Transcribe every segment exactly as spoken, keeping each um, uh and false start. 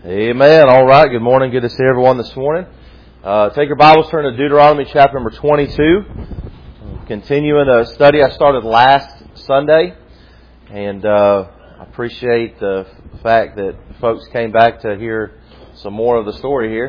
Amen. All right. Good morning. Good to see everyone this morning. Uh, take your Bibles, turn to Deuteronomy chapter number twenty-two. Continuing a study I started last Sunday, and uh, I appreciate the fact that folks came back to hear some more of the story here.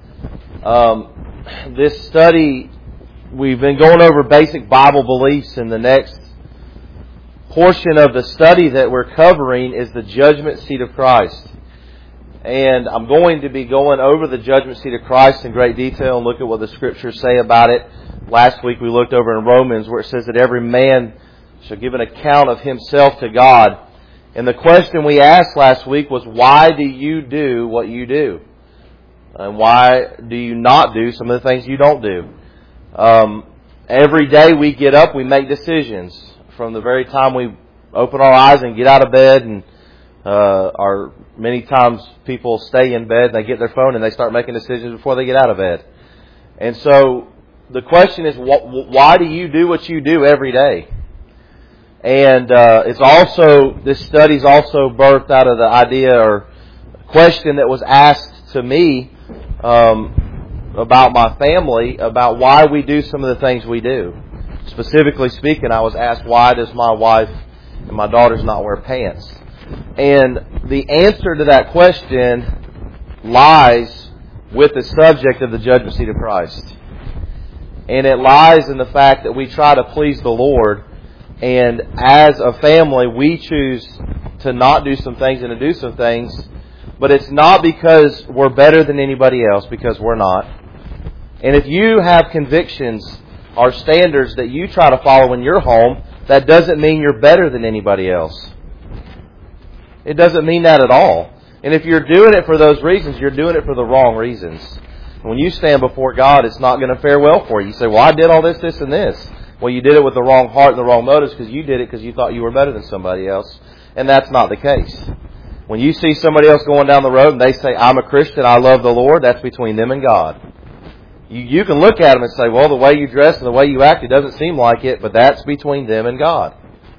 Um, this study, we've been going over basic Bible beliefs, and the next portion of the study that we're covering is the judgment seat of Christ. And I'm going to be going over the judgment seat of Christ in great detail and look at what the Scriptures say about it. Last week we looked over in Romans where it says that every man shall give an account of himself to God. And the question we asked last week was, why do you do what you do? And why do you not do some of the things you don't do? Um, every day we get up, we make decisions. From the very time we open our eyes and get out of bed, and uh, our many times people stay in bed and they get their phone and they start making decisions before they get out of bed. And so the question is, why do you do what you do every day? And uh, it's also, this study's also birthed out of the idea or question that was asked to me um, about my family, about why we do some of the things we do. Specifically speaking, I was asked, why does my wife and my daughters not wear pants? And the answer to that question lies with the subject of the judgment seat of Christ. And it lies in the fact that we try to please the Lord, and as a family we choose to not do some things and to do some things, but it's not because we're better than anybody else, because we're not. And if you have convictions or standards that you try to follow in your home, that doesn't mean you're better than anybody else. It doesn't mean that at all. And if you're doing it for those reasons, you're doing it for the wrong reasons. When you stand before God, it's not going to fare well for you. You say, well, I did all this, this, and this. Well, you did it with the wrong heart and the wrong motives because you did it because you thought you were better than somebody else. And that's not the case. When you see somebody else going down the road and they say, I'm a Christian, I love the Lord, that's between them and God. You, you can look at them and say, well, the way you dress and the way you act, it doesn't seem like it, but that's between them and God.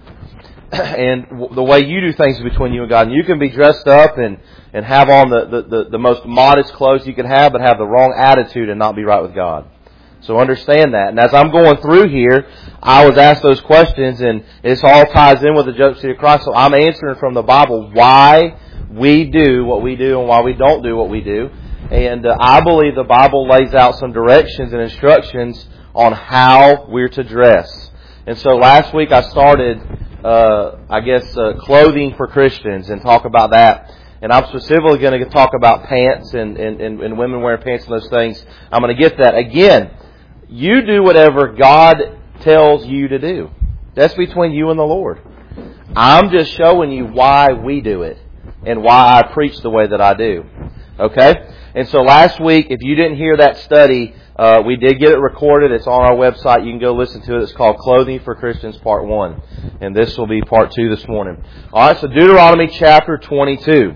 And the way you do things is between you and God. And you can be dressed up and, and have on the, the, the, the most modest clothes you can have, but have the wrong attitude and not be right with God. So understand that. And as I'm going through here, I was asked those questions, and this all ties in with the judgment seat of Christ. So I'm answering from the Bible why we do what we do and why we don't do what we do. And uh, I believe the Bible lays out some directions and instructions on how we're to dress. And so last week I started, uh, I guess, uh, clothing for Christians and talk about that. And I'm specifically going to talk about pants and, and, and, and women wearing pants and those things. I'm going to get that. Again, you do whatever God tells you to do. That's between you and the Lord. I'm just showing you why we do it and why I preach the way that I do. Okay? And so last week, if you didn't hear that study, uh, we did get it recorded. It's on our website. You can go listen to it. It's called Clothing for Christians Part one. And this will be Part two this morning. Alright, so Deuteronomy chapter twenty-two.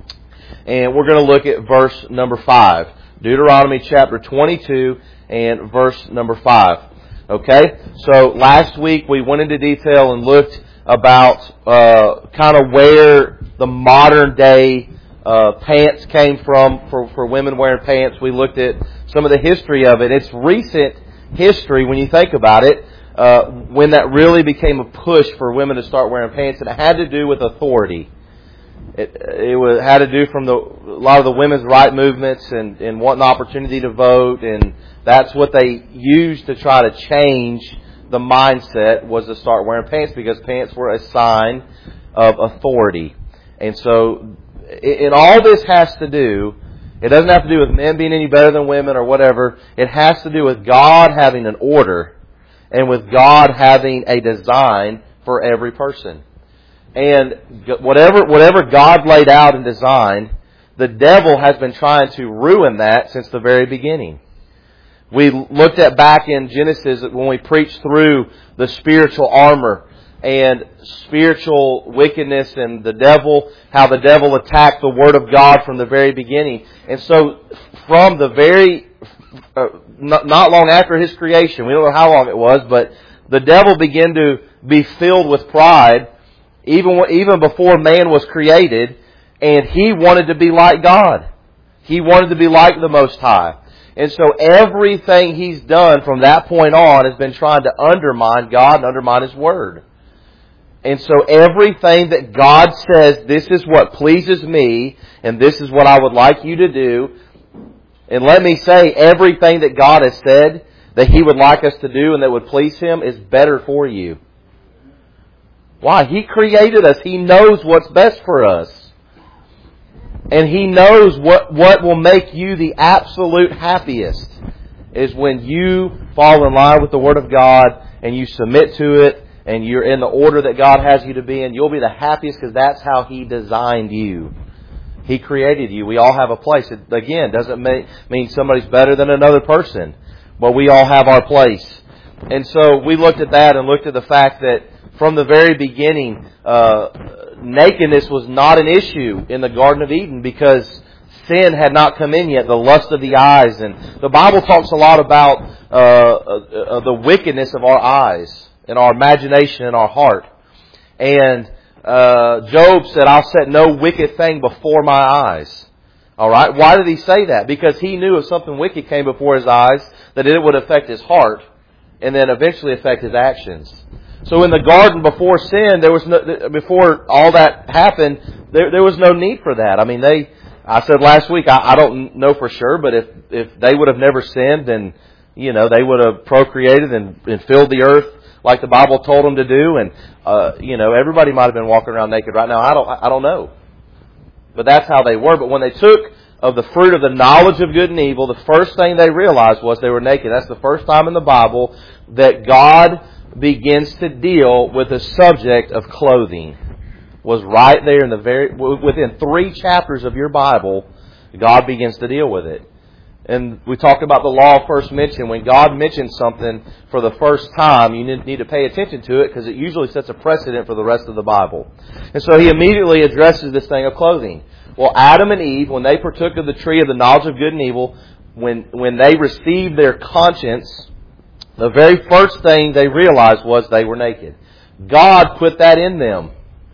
And we're going to look at verse number five. Deuteronomy chapter twenty-two and verse number five. Okay? So last week we went into detail and looked about uh, kind of where the modern day Uh, pants came from for, for women wearing pants. We looked at some of the history of it. It's recent history when you think about it, uh, when that really became a push for women to start wearing pants, and it had to do with authority. It, it was, had to do from the, a lot of the women's right movements and, and wanting the opportunity to vote, and that's what they used to try to change the mindset, was to start wearing pants, because pants were a sign of authority. And so And all this has to do, it doesn't have to do with men being any better than women or whatever. It has to do with God having an order and with God having a design for every person. And whatever whatever God laid out and designed, the devil has been trying to ruin that since the very beginning. We looked at back in Genesis when we preached through the spiritual armor and spiritual wickedness and the devil, how the devil attacked the Word of God from the very beginning. And so from the very, uh, not, not long after His creation, we don't know how long it was, but the devil began to be filled with pride even, even before man was created. And he wanted to be like God. He wanted to be like the Most High. And so everything he's done from that point on has been trying to undermine God and undermine His Word. And so everything that God says, this is what pleases me, and this is what I would like you to do. And let me say, everything that God has said that He would like us to do and that would please Him is better for you. Why? He created us. He knows what's best for us. And He knows what, what will make you the absolute happiest is when you fall in line with the Word of God and you submit to it and you're in the order that God has you to be in. You'll be the happiest because that's how He designed you. He created you. We all have a place. It, again, doesn't make, mean somebody's better than another person, but we all have our place. And so we looked at that and looked at the fact that from the very beginning, uh, nakedness was not an issue in the Garden of Eden because sin had not come in yet, the lust of the eyes. And the Bible talks a lot about uh, uh, the wickedness of our eyes and our imagination and our heart. And uh, Job said, I'll set no wicked thing before my eyes. All right. Why did he say that? Because he knew if something wicked came before his eyes, that it would affect his heart and then eventually affect his actions. So in the garden before sin, there was no, before all that happened, there, there was no need for that. I mean, they, I said last week, I, I don't know for sure, but if, if they would have never sinned, then, you know, they would have procreated and, and filled the earth like the Bible told them to do. And, uh, you know, everybody might have been walking around naked right now. I don't, I don't know. But that's how they were. But when they took of the fruit of the knowledge of good and evil, the first thing they realized was they were naked. That's the first time in the Bible that God begins to deal with the subject of clothing. Was right there in the very within three chapters of your Bible, God begins to deal with it. And we talked about the law first mentioned. When God mentions something for the first time, you need to pay attention to it because it usually sets a precedent for the rest of the Bible. And so He immediately addresses this thing of clothing. Well, Adam and Eve, when they partook of the tree of the knowledge of good and evil, when when they received their conscience, the very first thing they realized was they were naked. God put that in them.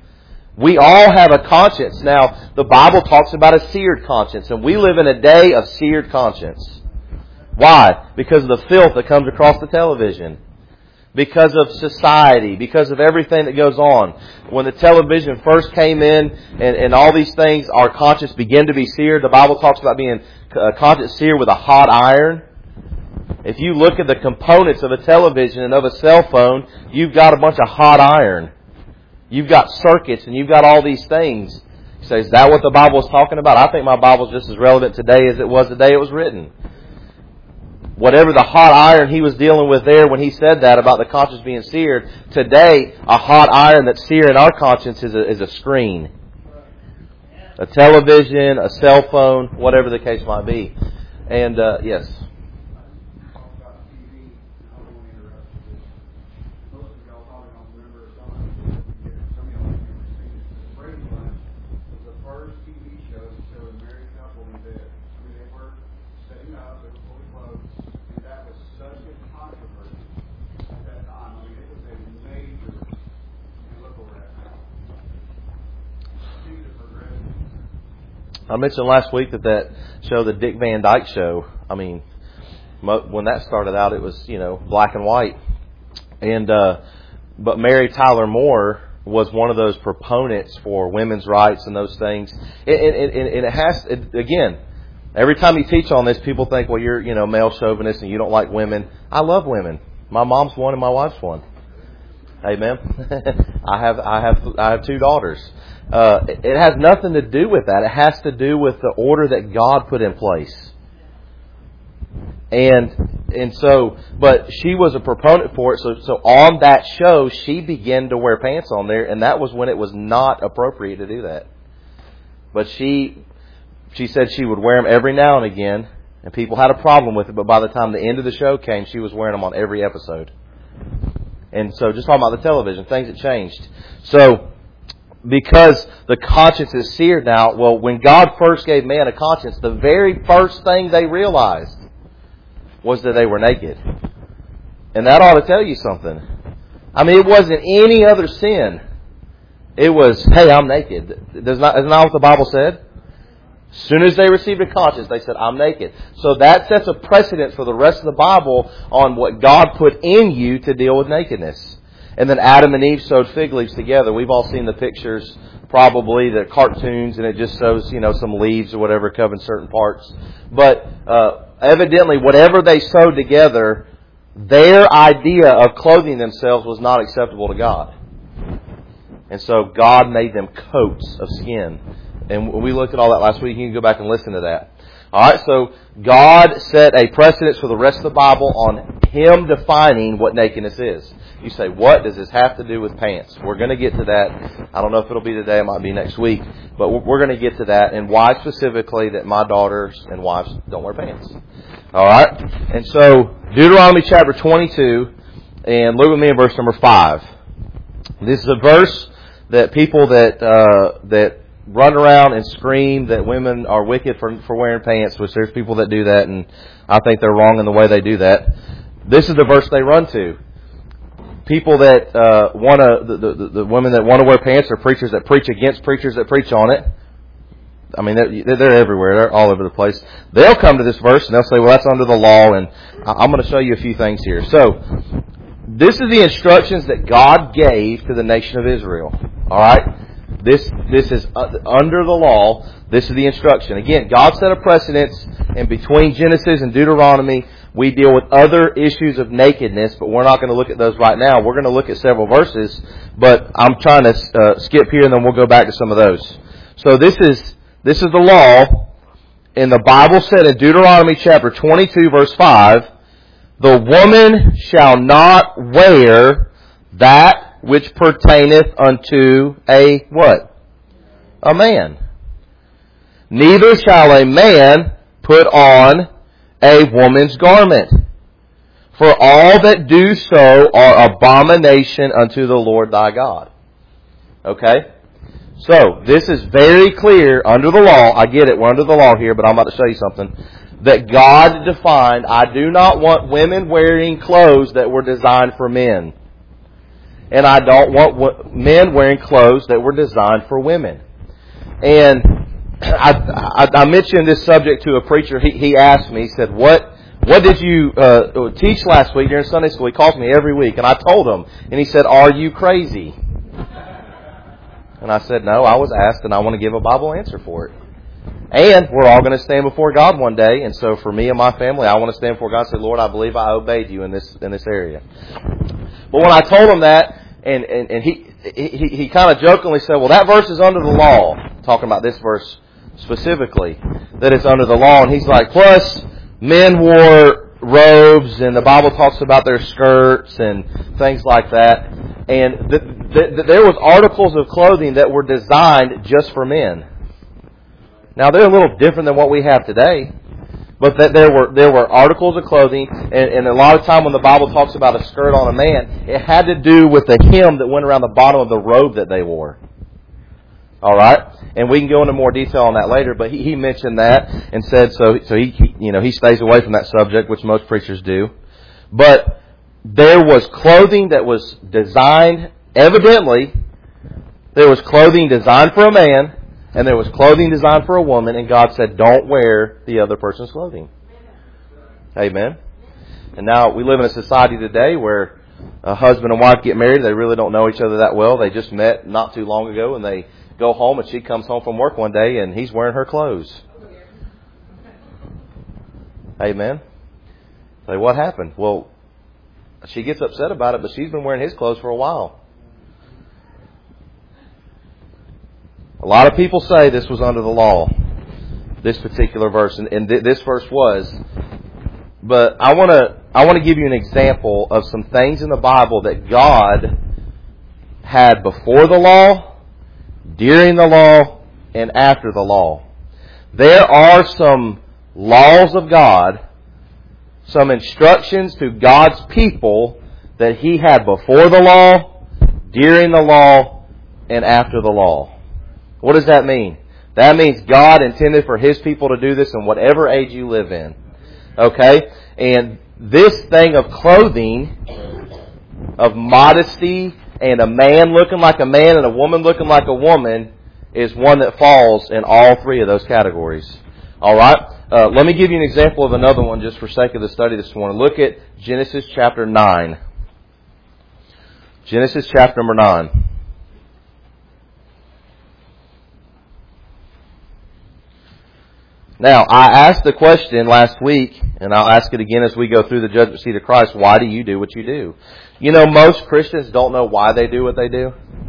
We all have a conscience. Now, the Bible talks about a seared conscience, and we live in a day of seared conscience. Why? Because of the filth that comes across the television. Because of society. Because of everything that goes on. When the television first came in and, and all these things, our conscience began to be seared. The Bible talks about being uh, conscience seared with a hot iron. If you look at the components of a television and of a cell phone, you've got a bunch of hot iron. You've got circuits and you've got all these things. You say, is that what the Bible is talking about? I think my Bible is just as relevant today as it was the day it was written. Whatever the hot iron he was dealing with there when he said that about the conscience being seared, today a hot iron that's searing our conscience is a, is a screen. A television, a cell phone, whatever the case might be. And, uh, yes. I mentioned last week that that show, the Dick Van Dyke Show, I mean, when that started out, it was, you know, black and white. And, uh, but Mary Tyler Moore was one of those proponents for women's rights and those things. And, and, and it has, it, again, every time you teach on this, people think, well, you're, you know, male chauvinist and you don't like women. I love women. My mom's one and my wife's one. Amen. I have, I have, I have two daughters. Uh, it has nothing to do with that. It has to do with the order that God put in place. And, and so, but she was a proponent for it. So, so on that show, she began to wear pants on there, and that was when it was not appropriate to do that. But she, she said she would wear them every now and again, and people had a problem with it. But by the time the end of the show came, she was wearing them on every episode. And so, just talking about the television, things had changed. So, because the conscience is seared now, well, when God first gave man a conscience, the very first thing they realized was that they were naked. And that ought to tell you something. I mean, it wasn't any other sin It was, hey, I'm naked. That's not, isn't that what the Bible said? As soon as they received a conscience, they said, I'm naked. So that sets a precedent for the rest of the Bible on what God put in you to deal with nakedness. And then Adam and Eve sewed fig leaves together. We've all seen the pictures, probably the cartoons, and it just shows, you know, some leaves or whatever covering certain parts. But uh, evidently, whatever they sewed together, their idea of clothing themselves was not acceptable to God. And so God made them coats of skin. And we looked at all that last week. You can go back and listen to that. All right, so God set a precedence for the rest of the Bible on Him defining what nakedness is. You say, what does this have to do with pants? We're going to get to that. I don't know if it'll be today. It might be next week. But we're going to get to that, and why specifically that my daughters and wives don't wear pants. All right? And so Deuteronomy chapter twenty-two, and look with me in verse number five. This is a verse that people that uh, that run around and scream that women are wicked for for wearing pants, which there's people that do that, and I think they're wrong in the way they do that. This is the verse they run to. People that uh, want to, the, the, the women that want to wear pants, or preachers that preach against preachers that preach on it. I mean, they're, they're everywhere. They're all over the place. They'll come to this verse and they'll say, well, that's under the law, and I'm going to show you a few things here. So, this is the instructions that God gave to the nation of Israel. All right? This this is under the law. This is the instruction. Again, God set a precedence, and between Genesis and Deuteronomy, we deal with other issues of nakedness, but we're not going to look at those right now. We're going to look at several verses, but I'm trying to uh, skip here, and then we'll go back to some of those. So this is this is the law, and the Bible said in Deuteronomy chapter twenty-two, verse five, the woman shall not wear that which pertaineth unto a what? A man. Neither shall a man put on a woman's garment. For all that do so are abomination unto the Lord thy God. Okay? So, this is very clear under the law. I get it, we're under the law here, but I'm about to show you something. That God defined, I do not want women wearing clothes that were designed for men. And I don't want men wearing clothes that were designed for women. And I, I, I mentioned this subject to a preacher. He, he asked me, he said, what what did you uh, teach last week during Sunday school? He calls me every week. And I told him. And he said, are you crazy? And I said, no, I was asked and I want to give a Bible answer for it. And we're all going to stand before God one day. And so for me and my family, I want to stand before God and say, Lord, I believe I obeyed you in this in this area. But when I told him that, and, and, and he, he, he kind of jokingly said, well, that verse is under the law. Talking about this verse specifically, that it's under the law. And he's like, plus, men wore robes, and the Bible talks about their skirts and things like that. And th- th- th- there was articles of clothing that were designed just for men. Now, they're a little different than what we have today. But that there were there were articles of clothing, and, and a lot of time when the Bible talks about a skirt on a man, it had to do with the hem that went around the bottom of the robe that they wore. All right, and we can go into more detail on that later. But he, he mentioned that and said so. So he, he you know he stays away from that subject, which most preachers do. But there was clothing that was designed. Evidently, there was clothing designed for a man. And there was clothing designed for a woman, and God said, don't wear the other person's clothing. Amen. And now we live in a society today where a husband and wife get married. They really don't know each other that well. They just met not too long ago, and they go home, and she comes home from work one day, and he's wearing her clothes. Amen. Say, what happened? Well, she gets upset about it, but she's been wearing his clothes for a while. A lot of people say this was under the law, this particular verse, and, and th- this verse was. But I want to I want to give you an example of some things in the Bible that God had before the law, during the law, and after the law. There are some laws of God, some instructions to God's people that He had before the law, during the law, and after the law. What does that mean? That means God intended for His people to do this in whatever age you live in. Okay? And this thing of clothing, of modesty, and a man looking like a man and a woman looking like a woman is one that falls in all three of those categories. All right? Uh, let me give you an example of another one just for sake of the study this morning. Look at Genesis chapter nine. Genesis chapter number nine. Now, I asked the question last week, and I'll ask it again as we go through the judgment seat of Christ. Why do you do what you do? You know, most Christians don't know why they do what they do.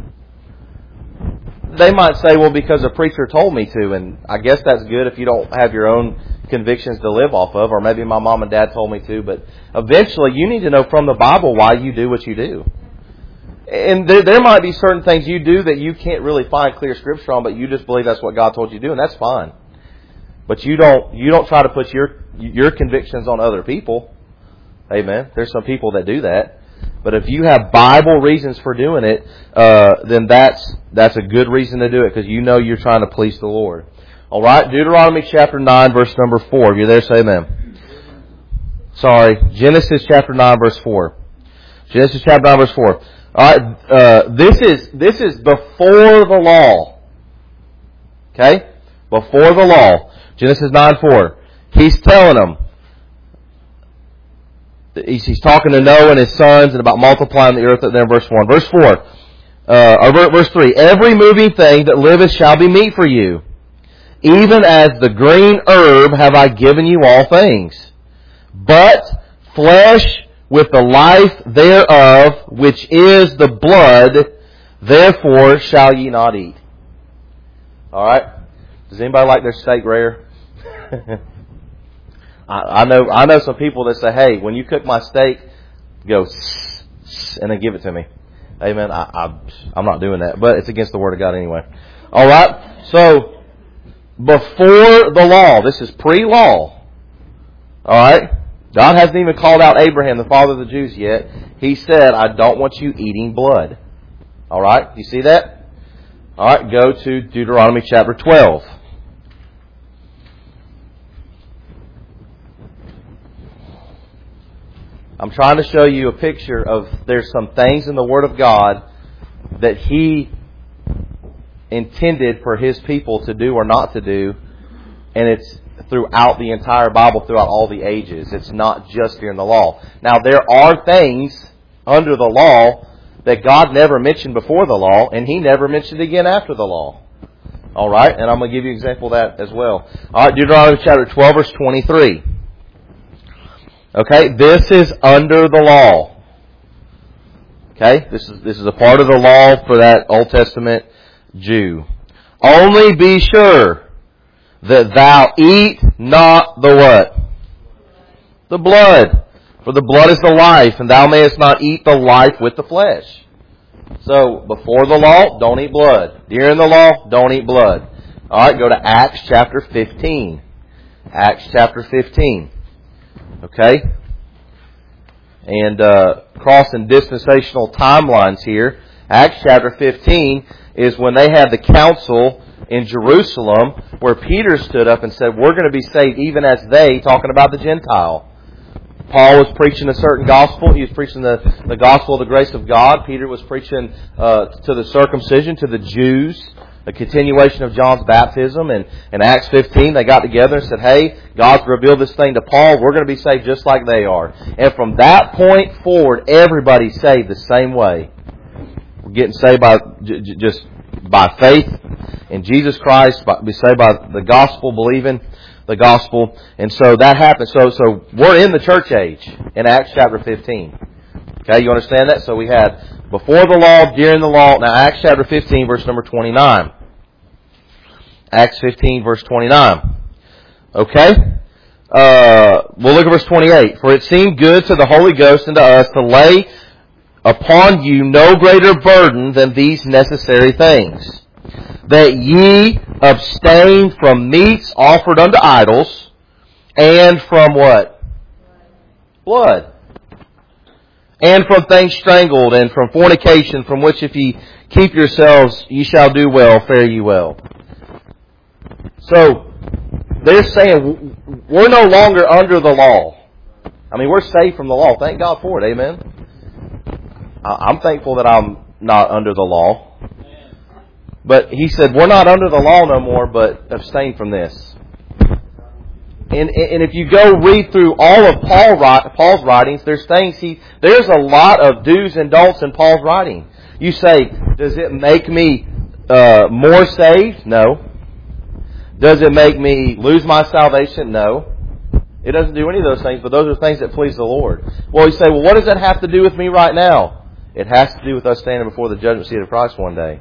They might say, well, because a preacher told me to, and I guess that's good if you don't have your own convictions to live off of, or maybe my mom and dad told me to, but eventually you need to know from the Bible why you do what you do. And there, there might be certain things you do that you can't really find clear scripture on, but you just believe that's what God told you to do, and that's fine. But you don't you don't try to put your your convictions on other people. Amen. There's some people that do that. But if you have Bible reasons for doing it, uh, then that's that's a good reason to do it, because you know you're trying to please the Lord. All right, Deuteronomy chapter nine, verse number four. If you're there, say amen. Sorry, Genesis chapter nine, verse four. Genesis chapter nine, verse four. All right, uh, this is this is before the law. Okay, before the law. Genesis nine four. He's telling them. He's, he's talking to Noah and his sons and about multiplying the earth. There in verse one. Verse four. Uh, or verse three. Every moving thing that liveth shall be meat for you. Even as the green herb have I given you all things. But flesh with the life thereof, which is the blood, therefore shall ye not eat. Alright? Does anybody like their steak rare? I, I know I know some people that say, hey, when you cook my steak, go and then give it to me. Amen. I, I, I'm not doing that, but it's against the Word of God anyway. All right. So before the law, this is pre-law. All right. God hasn't even called out Abraham, the father of the Jews, yet. He said, I don't want you eating blood. All right. You see that? All right. Go to Deuteronomy chapter twelve. I'm trying to show you a picture of there's some things in the Word of God that He intended for His people to do or not to do, and it's throughout the entire Bible, throughout all the ages. It's not just here in the law. Now, there are things under the law that God never mentioned before the law, and He never mentioned again after the law. All right? And I'm going to give you an example of that as well. All right, Deuteronomy chapter twelve, verse twenty-three. Okay, this is under the law. Okay, this is this is a part of the law for that Old Testament Jew. Only be sure that thou eat not the what? The blood. For the blood is the life, and thou mayest not eat the life with the flesh. So, before the law, don't eat blood. During the law, don't eat blood. Alright, go to Acts chapter fifteen. Acts chapter fifteen. Okay? And uh, crossing dispensational timelines here. Acts chapter fifteen is when they had the council in Jerusalem where Peter stood up and said, we're going to be saved even as they, talking about the Gentile. Paul was preaching a certain gospel. He was preaching the, the gospel of the grace of God. Peter was preaching uh, to the circumcision, to the Jews, a continuation of John's baptism. And in Acts fifteen, they got together and said, hey, God's revealed this thing to Paul. We're going to be saved just like they are. And from that point forward, everybody's saved the same way. We're getting saved by j- j- just by faith in Jesus Christ. By, be saved by the gospel, believing the gospel. And so that happened. So, so we're in the church age in Acts chapter fifteen. Okay, you understand that? So we had before the law, during the law. Now Acts chapter fifteen, verse number twenty-nine. Acts fifteen, verse twenty-nine. Okay? Uh, we'll look at verse twenty-eight. For it seemed good to the Holy Ghost and to us to lay upon you no greater burden than these necessary things, that ye abstain from meats offered unto idols, and from what? Blood. And from things strangled, and from fornication, from which if ye keep yourselves, ye shall do well, fare ye well. So, they're saying, we're no longer under the law. I mean, we're saved from the law. Thank God for it, amen? I'm thankful that I'm not under the law. But he said, we're not under the law no more, but abstain from this. And, and if you go read through all of Paul, Paul's writings, there's things he, there's a lot of do's and don'ts in Paul's writing. You say, does it make me uh, more saved? No. Does it make me lose my salvation? No. It doesn't do any of those things, but those are things that please the Lord. Well, you say, well, what does that have to do with me right now? It has to do with us standing before the judgment seat of Christ one day.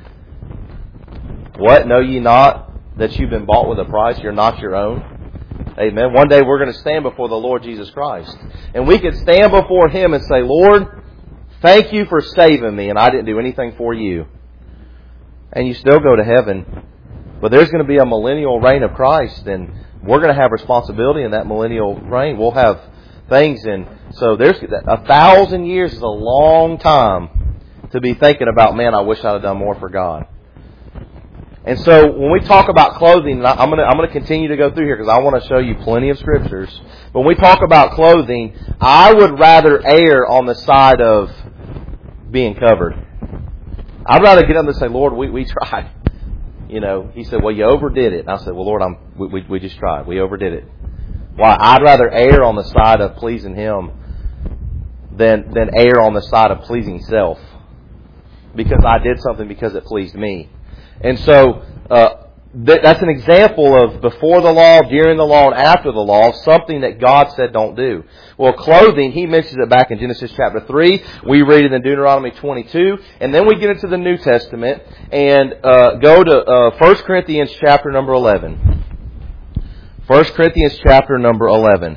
What? Know ye not that you've been bought with a price? You're not your own. Amen. One day we're going to stand before the Lord Jesus Christ. And we can stand before Him and say, Lord, thank you for saving me, and I didn't do anything for you. And you still go to heaven. But there's going to be a millennial reign of Christ, and we're going to have responsibility in that millennial reign. We'll have things, and so there's a thousand years is a long time to be thinking about, man, I wish I'd have done more for God. And so when we talk about clothing, I'm going to I'm going to continue to go through here because I want to show you plenty of scriptures. But when we talk about clothing, I would rather err on the side of being covered. I'd rather get up and say, Lord, we, we tried. You know, He said, well, you overdid it. And I said, well, Lord, I'm, we, we, we just tried. We overdid it. Why? I'd rather err on the side of pleasing Him than, than err on the side of pleasing self. Because I did something because it pleased me. And so, uh, th- that's an example of before the law, during the law, and after the law, something that God said don't do. Well, clothing, He mentions it back in Genesis chapter three. We read it in Deuteronomy twenty-two. And then we get into the New Testament and uh, go to uh, First Corinthians chapter number eleven. First Corinthians chapter number eleven.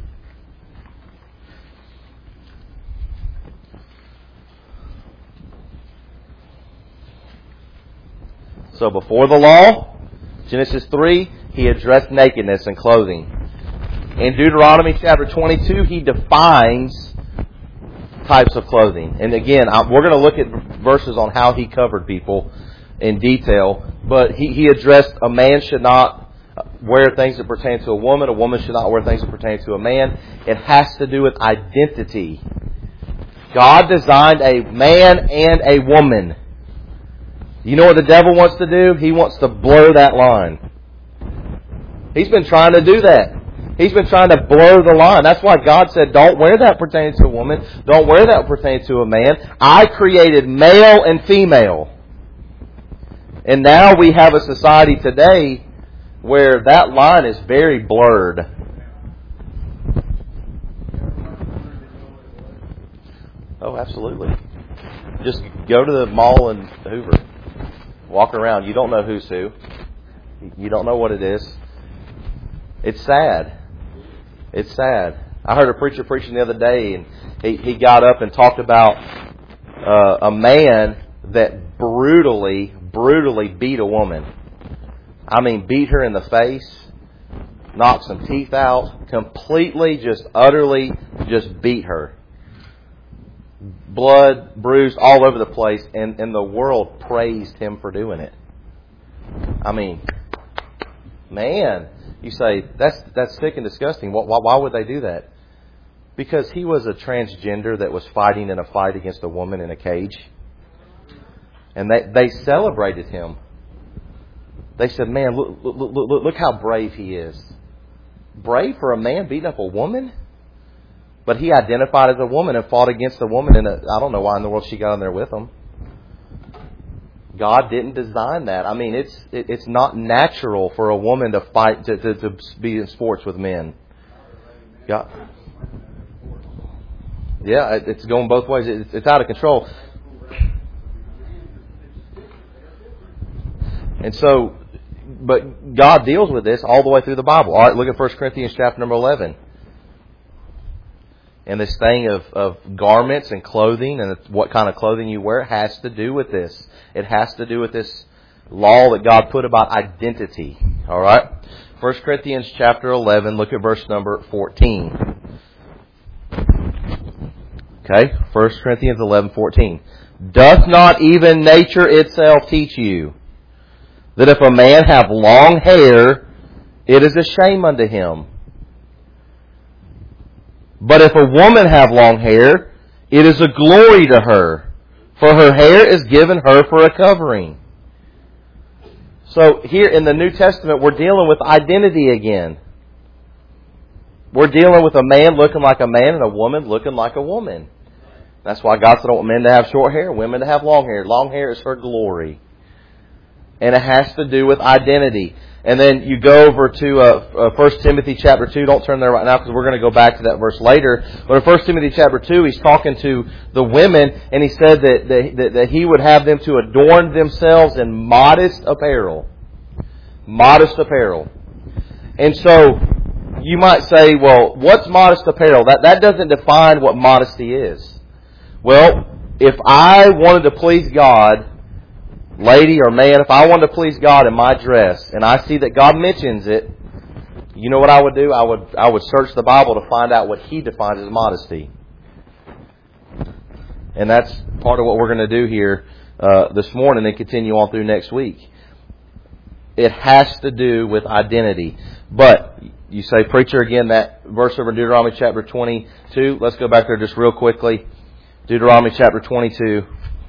So before the law, Genesis three, He addressed nakedness and clothing. In Deuteronomy chapter twenty-two, He defines types of clothing. And again, we're going to look at verses on how He covered people in detail. But He, he addressed a man should not wear things that pertain to a woman. A woman should not wear things that pertain to a man. It has to do with identity. God designed a man and a woman. You know what the devil wants to do? He wants to blur that line. He's been trying to do that. He's been trying to blur the line. That's why God said, don't wear that pertaining to a woman. Don't wear that pertaining to a man. I created male and female. And now we have a society today where that line is very blurred. Oh, absolutely. Just go to the mall in Hoover. Walk around. You don't know who's who. You don't know what it is. It's sad. It's sad. I heard a preacher preaching the other day, and he, he got up and talked about uh, a man that brutally, brutally beat a woman. I mean, beat her in the face, knocked some teeth out, completely, just utterly, just beat her. Blood, bruised all over the place, and, and the world praised him for doing it. I mean, man, you say, that's that's sick and disgusting. Why, why would they do that? Because he was a transgender that was fighting in a fight against a woman in a cage. And they, they celebrated him. They said, man, look, look, look, look how brave he is. Brave for a man beating up a woman? But he identified as a woman and fought against a woman. And I don't know why in the world she got in there with him. God didn't design that. I mean, it's it, it's not natural for a woman to fight, to, to, to be in sports with men. God. Yeah, it's going both ways. It's, it's out of control. And so, but God deals with this all the way through the Bible. All right, look at First Corinthians chapter number eleven. And this thing of, of garments and clothing and what kind of clothing you wear has to do with this. It has to do with this law that God put about identity. All right? First Corinthians chapter eleven, look at verse number fourteen. Okay? First Corinthians eleven, fourteen. Doth not even nature itself teach you that if a man have long hair, it is a shame unto him? But if a woman have long hair, it is a glory to her, For her hair is given her for a covering. So here in the New Testament, we're dealing with identity again. We're dealing with a man looking like a man and a woman looking like a woman. That's why God said, I want men to have short hair, women to have long hair. Long hair is her glory. And it has to do with identity. And then you go over to uh, uh, First Timothy chapter two. Don't turn there right now because we're going to go back to that verse later. But in First Timothy chapter two, he's talking to the women, and he said that, that, that he would have them to adorn themselves in modest apparel. Modest apparel. And so you might say, well, what's modest apparel? That, that doesn't define what modesty is. Well, if I wanted to please God, lady or man, if I wanted to please God in my dress, and I see that God mentions it, you know what I would do? I would I would search the Bible to find out what He defines as modesty. And that's part of what we're going to do here uh, this morning and continue on through next week. It has to do with identity. But you say, preacher, again, that verse over in Deuteronomy chapter twenty-two. Let's go back there just real quickly. Deuteronomy chapter twenty-two.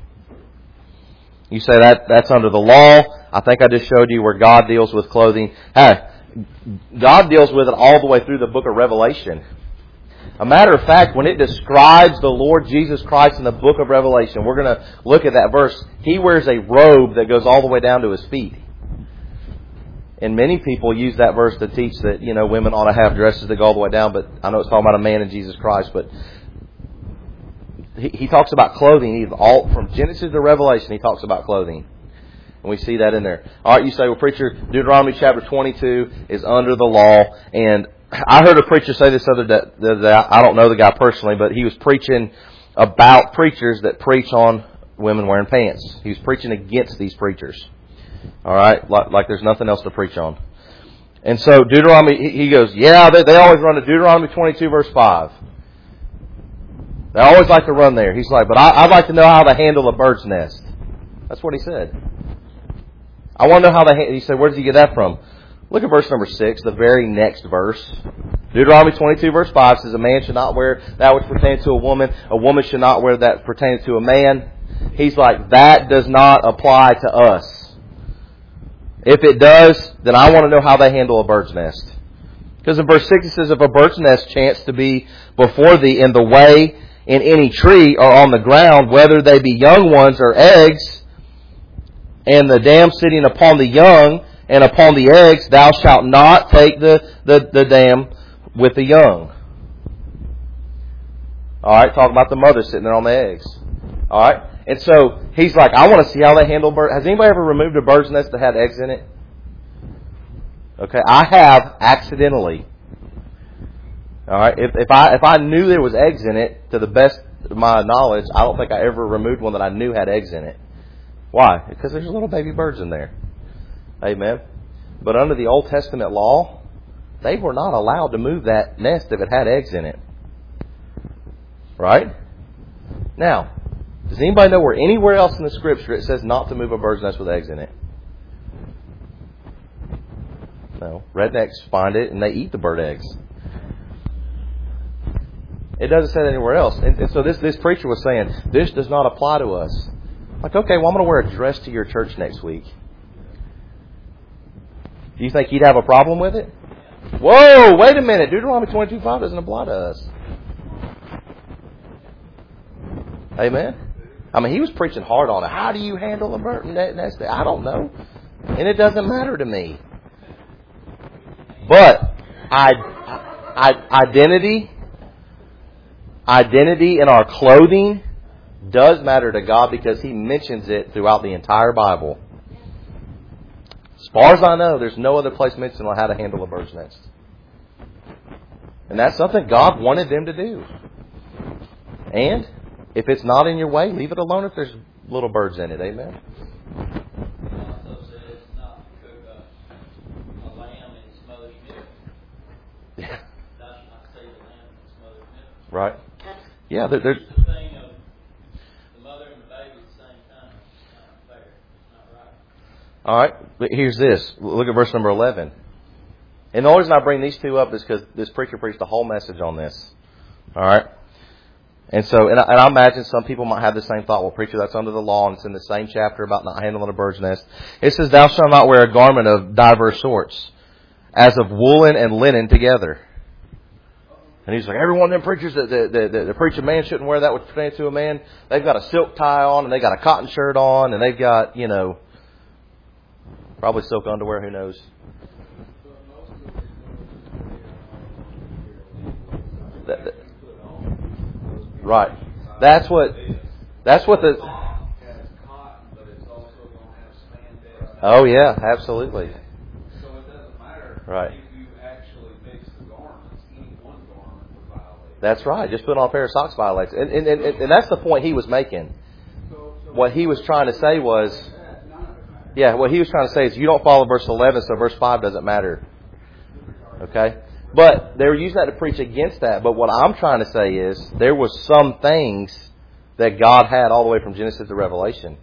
You say that that's under the law. I think I just showed you where God deals with clothing. Hey, God deals with it all the way through the book of Revelation. A matter of fact, when it describes the Lord Jesus Christ in the book of Revelation, we're going to look at that verse. He wears a robe that goes all the way down to His feet. And many people use that verse to teach that, you know, women ought to have dresses that go all the way down. But I know it's talking about a man in Jesus Christ, but He, he talks about clothing. He's all from Genesis to Revelation. He talks about clothing, and we see that in there. All right, you say, well, preacher, Deuteronomy chapter twenty-two is under the law, and I heard a preacher say this other day. I don't know the guy personally, but he was preaching about preachers that preach on women wearing pants. He was preaching against these preachers. All right, like, like there's nothing else to preach on. And so Deuteronomy, he goes, yeah, they, they always run to Deuteronomy twenty-two verse five. They always like to run there. He's like, but I, I'd like to know how to handle a bird's nest. That's what he said. I want to know how they. He said, where did you get that from? Look at verse number six, the very next verse. Deuteronomy twenty-two verse five says, a man should not wear that which pertains to a woman. A woman should not wear that pertains to a man. He's like, that does not apply to us. If it does, then I want to know how they handle a bird's nest. Because in verse six it says, if a bird's nest chance to be before thee in the way, in any tree or on the ground, whether they be young ones or eggs, and the dam sitting upon the young and upon the eggs, thou shalt not take the, the, the dam with the young. Alright, talking about the mother sitting there on the eggs. Alright, and so he's like, I want to see how they handle birds. Has anybody ever removed a bird's nest that had eggs in it? Okay, I have accidentally. All right. If, if I if I knew there was eggs in it, to the best of my knowledge, I don't think I ever removed one that I knew had eggs in it. Why? Because there's little baby birds in there. Amen. But under the Old Testament law, they were not allowed to move that nest if it had eggs in it. Right? Now, does anybody know where anywhere else in the Scripture it says not to move a bird's nest with eggs in it? No. Rednecks find it and they eat the bird eggs. It doesn't say that anywhere else. And, and so this, this preacher was saying, this does not apply to us. Like, okay, well, I'm going to wear a dress to your church next week. Do you think he'd have a problem with it? Whoa, wait a minute. Deuteronomy twenty-two five doesn't apply to us. Amen? I mean, he was preaching hard on it. How do you handle a bird nest? I don't know. And it doesn't matter to me. But I, I, identity... Identity in our clothing does matter to God because He mentions it throughout the entire Bible. As far as I know, there's no other place mentioned on how to handle a bird's nest. And that's something God wanted them to do. And if it's not in your way, leave it alone if there's little birds in it. Amen? Yeah. Right. Yeah, there, there's. The thing of the mother and the baby at the same time. It's not fair. It's not right. All right, but here's this. Look at verse number eleven. And the only reason I bring these two up is because this preacher preached a whole message on this. All right. And so, and I, and I imagine some people might have the same thought. Well, preacher, that's under the law, and it's in the same chapter about not handling a bird's nest. It says, thou shalt not wear a garment of diverse sorts, as of woolen and linen together. And he's like, every one of them preachers that, that, that, that, that preach a man shouldn't wear that which pertains to a man. They've got a silk tie on, and they've got a cotton shirt on, and they've got, you know, probably silk underwear, who knows. That, that, right. That's what, that's what the... Oh, yeah, absolutely. So it doesn't matter right. if you actually mix the garments. Any one garment would violate. That's right. Just put on a pair of socks violates. And, and, and, and that's the point he was making. So, so What he was trying to say was... Yeah, what he was trying to say is you don't follow verse eleven, so verse five doesn't matter. Okay? But they were using that to preach against that. But what I'm trying to say is there was some things that God had all the way from Genesis to Revelation.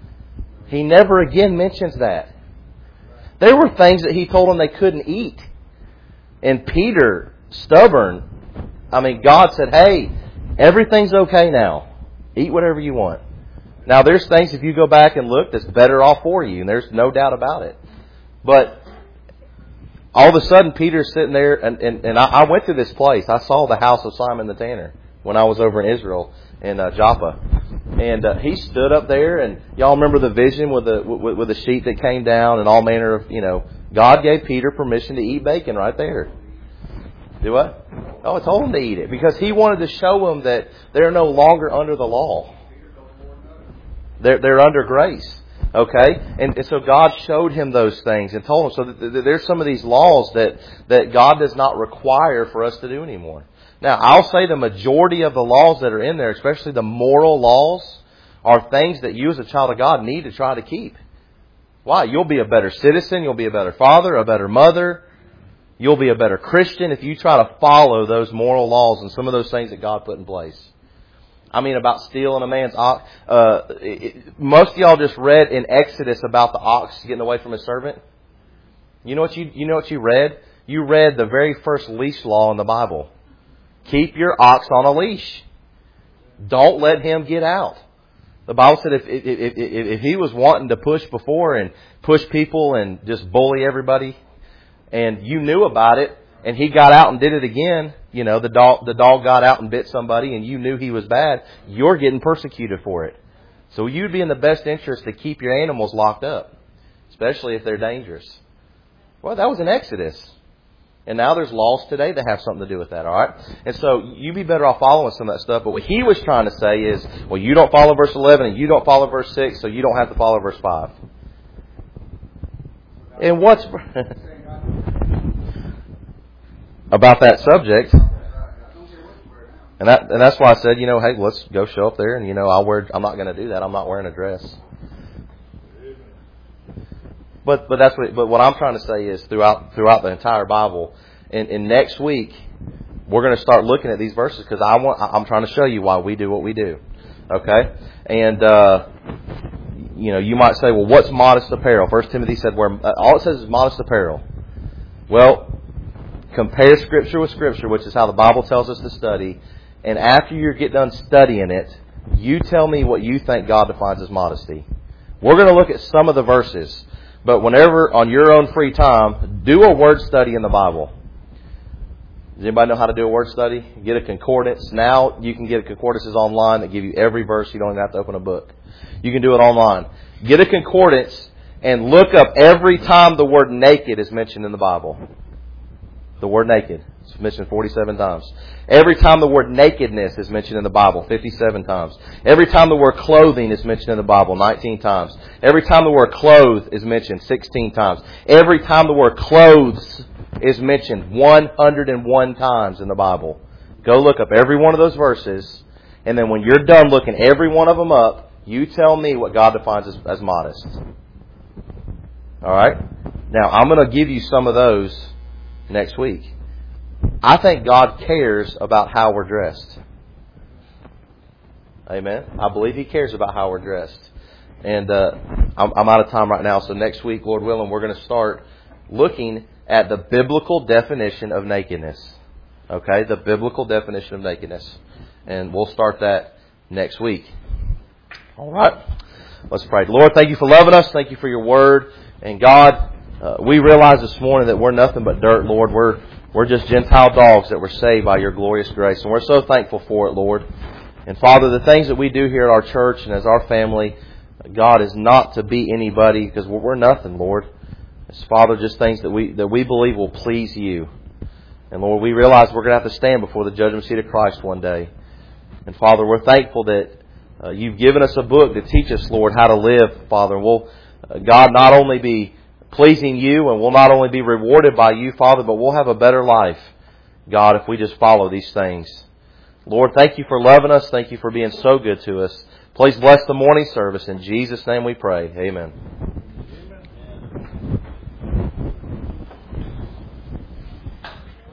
He never again mentions that. There were things that he told them they couldn't eat. And Peter, stubborn, I mean, God said, hey, everything's okay now. Eat whatever you want. Now, there's things, if you go back and look, that's better off for you. And there's no doubt about it. But all of a sudden, Peter's sitting there, and, and, and I, I went to this place. I saw the house of Simon the Tanner when I was over in Israel, in uh, Joppa. And uh, he stood up there, and y'all remember the vision with the with, with the sheet that came down and all manner of, you know, God gave Peter permission to eat bacon right there. Do what? Oh, I told him to eat it because he wanted to show them that they're no longer under the law. They're, they're under grace. Okay? And, and so God showed him those things and told him. So that, that there's some of these laws that, that God does not require for us to do anymore. Now, I'll say the majority of the laws that are in there, especially the moral laws, are things that you as a child of God need to try to keep. Why? You'll be a better citizen. You'll be a better father, a better mother. You'll be a better Christian if you try to follow those moral laws and some of those things that God put in place. I mean, about stealing a man's ox. Uh, it, most of y'all just read in Exodus about the ox getting away from his servant. You know what you you know what you read? You read the very first leash law in the Bible. Keep your ox on a leash. Don't let him get out. The Bible said if if, if if if he was wanting to push before and push people and just bully everybody, and you knew about it, and he got out and did it again, you know, the dog the dog got out and bit somebody, and you knew he was bad, you're getting persecuted for it. So you'd be in the best interest to keep your animals locked up, especially if they're dangerous. Well, that was in Exodus. And now there's laws today that have something to do with that, all right? And so you'd be better off following some of that stuff. But what he was trying to say is, well, you don't follow verse eleven and you don't follow verse six, so you don't have to follow verse five. And what's... about that subject. And that and that's why I said, you know, hey, let's go show up there and, you know, I'll wear I'm not going to do that. I'm not wearing a dress. But but that's what but what I'm trying to say is throughout throughout the entire Bible, and, and next week we're going to start looking at these verses because I want I'm trying to show you why we do what we do. Okay? And uh, you know, you might say, well, what's modest apparel? First Timothy said where uh, all it says is modest apparel. Well, compare Scripture with Scripture, which is how the Bible tells us to study. And after you get done studying it, you tell me what you think God defines as modesty. We're going to look at some of the verses. But whenever, on your own free time, do a word study in the Bible. Does anybody know how to do a word study? Get a concordance. Now you can get concordances online that give you every verse. You don't even have to open a book. You can do it online. Get a concordance and look up every time the word naked is mentioned in the Bible. The word naked is mentioned forty-seven times. Every time the word nakedness is mentioned in the Bible, fifty-seven times. Every time the word clothing is mentioned in the Bible, nineteen times. Every time the word clothed is mentioned, sixteen times. Every time the word clothes is mentioned, one hundred one times in the Bible. Go look up every one of those verses, and then when you're done looking every one of them up, you tell me what God defines as, as modest. All right? Now, I'm going to give you some of those next week. I think God cares about how we're dressed. Amen. I believe He cares about how we're dressed. And uh, I'm, I'm out of time right now, so next week, Lord willing, we're going to start looking at the biblical definition of nakedness. Okay? The biblical definition of nakedness. and we'll start that next week. All right. Let's pray. Lord, thank you for loving us. Thank you for your word. And God, uh, we realize this morning that we're nothing but dirt, Lord. We're we're just Gentile dogs that were saved by your glorious grace. And we're so thankful for it, Lord. And Father, the things that we do here at our church and as our family, God, is not to be anybody because we're nothing, Lord. It's, Father, just things that we that we believe will please you. And Lord, we realize we're going to have to stand before the judgment seat of Christ one day. And Father, we're thankful that uh, you've given us a book to teach us, Lord, how to live, Father. And we'll, uh, God, not only be pleasing you and we'll not only be rewarded by you, Father, but we'll have a better life, God, if we just follow these things. Lord, thank you for loving us. Thank you for being so good to us. Please bless the morning service. In Jesus' name we pray. Amen.